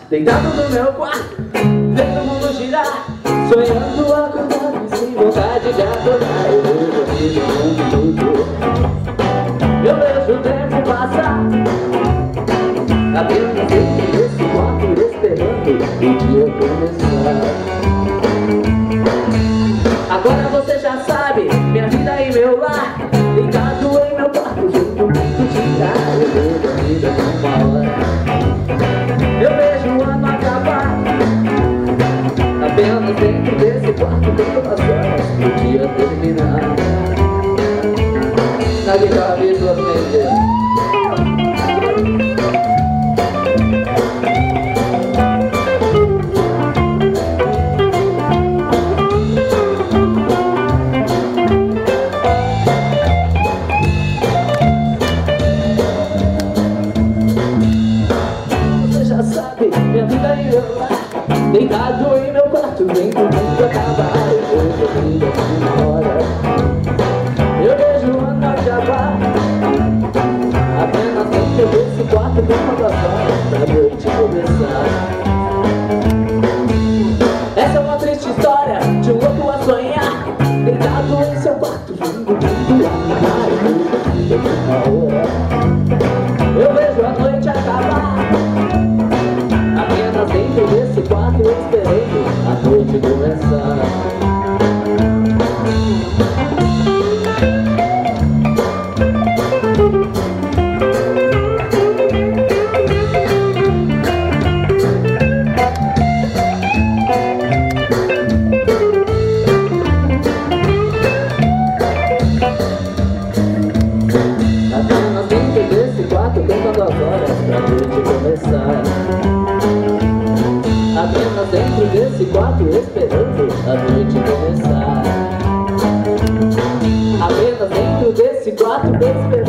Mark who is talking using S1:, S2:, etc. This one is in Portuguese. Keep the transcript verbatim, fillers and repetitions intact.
S1: deitado no meu quarto, vendo o mundo girar, sonhando acordado e sem vontade de acordar. Eu vejo a vida um minuto, eu vejo o tempo passar, apenas dentro desse quarto esperando o dia começar. Agora você já sabe, minha vida e meu lar, deitado em meu quarto, vendo o mundo girar. Eu vejo a vida uma hora, eu vejo o ano acabar, apenas dentro desse quarto, dentro das horas, o dia terminar. Na guitarra e duas mentes. Minha vida e meu lar, deitado em meu quarto, vendo o mundo acabar. Eu vejo a vida uma hora, eu vejo o ano acabar, apenas dentro desse quarto, dentro das horas, pra noite começar. Essa é uma triste história de um louco a sonhar, deitado em seu quarto, vendo o mundo acabar. Eu vejo a vida uma hora, eu vejo a noite acabar, dentro desse quarto esperando a noite começar. Apenas dentro desse quarto contando as horas pra noite começar. Apenas dentro desse quarto esperando a noite começar. Apenas dentro desse quarto esperando